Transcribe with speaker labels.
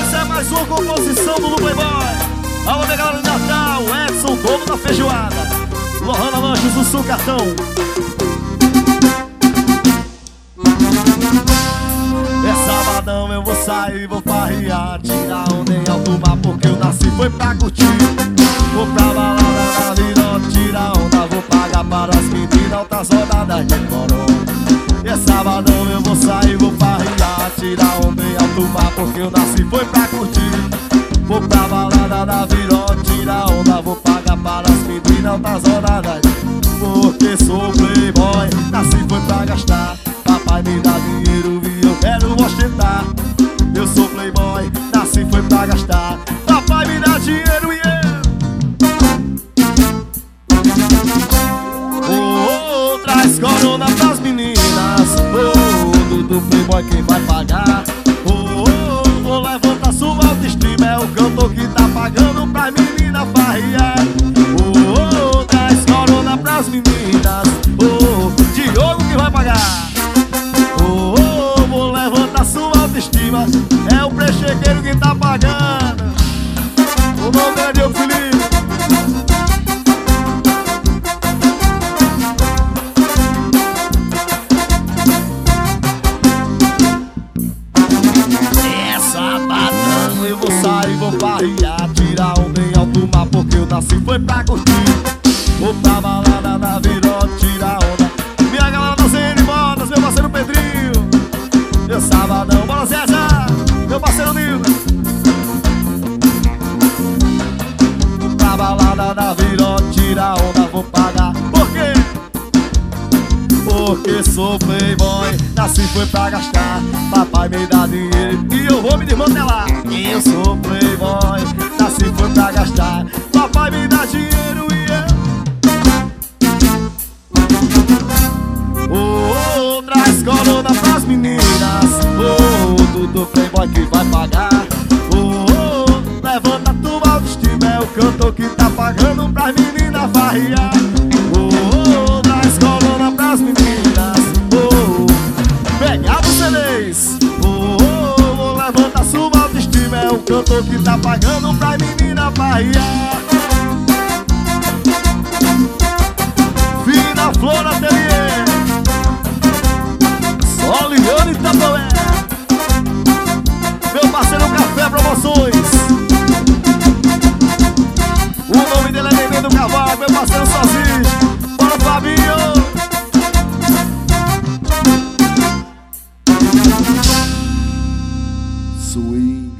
Speaker 1: Essa é mais uma composição do Playboy. Alô, minha galera de Natal, Edson, dono da feijoada, Lohana Lanches, o Sul Cartão. É sabadão, eu vou sair, vou farrear, tirar onda em alto mar, porque eu nasci foi pra curtir. Vou pra balada na Virote, tirar onda, vou pagar para as meninas, altas rodadas de coró. É sabadão, eu vou sair, vou farrear, tirar onda em alto mar, porque eu nasci foi pra curtir. Vou pra balada na Virote, tirar onda, vou pagar para as meninas, altas rodadas, porque sou playboy, nasci foi pra gastar. Papai me dá dinheiro e eu quero ostentar. Eu sou playboy, nasci foi pra gastar. Papai me dá dinheiro e eu traz corona pras meninas. Do playboy quem vai pagar. Vou levantar sua autoestima. É o cantor que tá pagando pra menina farrear. Traz corona pras meninas. Diogo que vai pagar. Vou levantar sua autoestima. É o prechequeiro que tá pagando. O nome é Diogo Felipe. Eu vou sair, vou farrear, tirar onda em alto mar, porque eu nasci foi pra curtir. Vou pra balada na Virote, tirar onda. Minha galera da CN Modas, meu parceiro Pedrinho. Meu sabadão, bola César, meu parceiro Nildo. Vou pra balada na Virote, tirar onda, vou pagar. Por quê? Porque sou playboy, nasci foi pra gastar. Papai me dá dinheiro e eu vou me desmantelar. Eu sou playboy, nasci foi pra gastar. Papai me dá dinheiro e eu traz corona pras meninas. Do playboy que vai pagar. Levanta tua autoestima. É o cantor que tá pagando pras meninas farrear. Traz corona pras meninas. Pegar os CDs. Levanta sua autoestima. É o cantor que tá pagando pra menina farrear. Fina Flor Ateliê, Soliane Tatué. Meu parceiro Café Promoções. O nome dele é Neném do Cavalo. Meu parceiro sozinho. Bora, Fabinho. Sweet.